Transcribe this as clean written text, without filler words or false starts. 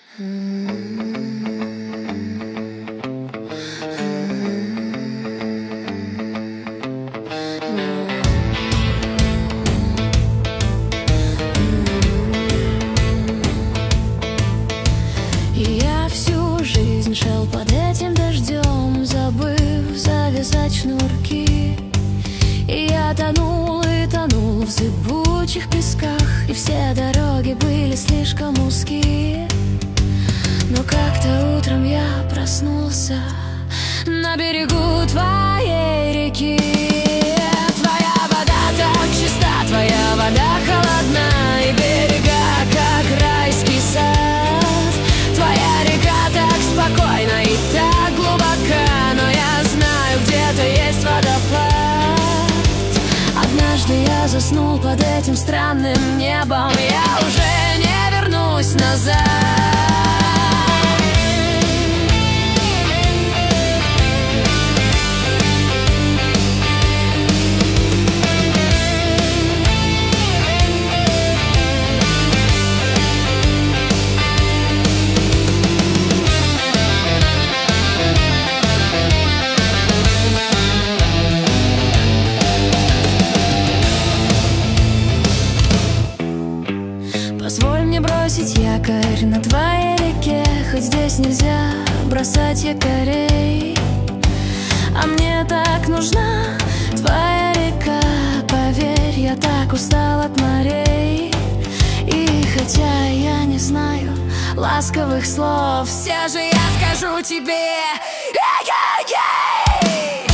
Я всю жизнь шел под этим дождем, забыв завязать шнурки. И я тонул и тонул в зыбучих песках, и все дороги были слишком узкие. Но как-то утром я проснулся на берегу твоей реки. Твоя вода так чиста, твоя вода холодна, и берега, как райский сад. Твоя река так спокойна и так глубока, но я знаю, где-то есть водопад. Однажды я заснул под этим странным небом, я уже не вернусь назад. Позволь мне бросить якорь на твоей реке, хоть здесь нельзя бросать якорей. А мне так нужна твоя река, поверь, я так устал от морей. И хотя я не знаю ласковых слов, все же я скажу тебе: эй-эй-эй!